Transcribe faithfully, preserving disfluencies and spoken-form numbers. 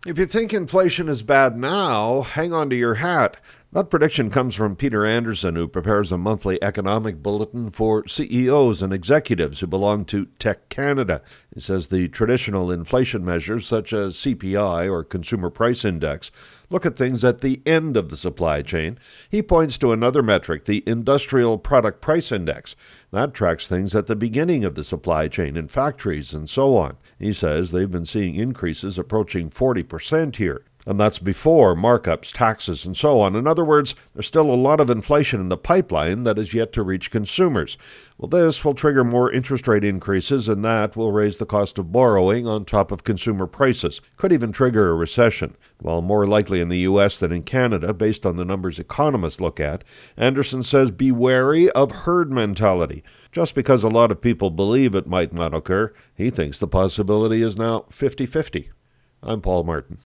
If you think inflation is bad now, hang on to your hat. That prediction comes from Peter Anderson, who prepares a monthly economic bulletin for C E Os and executives who belong to Tech Canada. He says the traditional inflation measures, such as C P I or Consumer Price Index, look at things at the end of the supply chain. He points to another metric, the Industrial Product Price Index. That tracks things at the beginning of the supply chain in factories and so on. He says they've been seeing increases approaching forty percent here. And that's before markups, taxes, and so on. In other words, there's still a lot of inflation in the pipeline that is yet to reach consumers. Well, this will trigger more interest rate increases, and that will raise the cost of borrowing on top of consumer prices. Could even trigger a recession. While more likely in the U S than in Canada, based on the numbers economists look at, Anderson says be wary of herd mentality. Just because a lot of people believe it might not occur, he thinks the possibility is now fifty-fifty. I'm Paul Martin.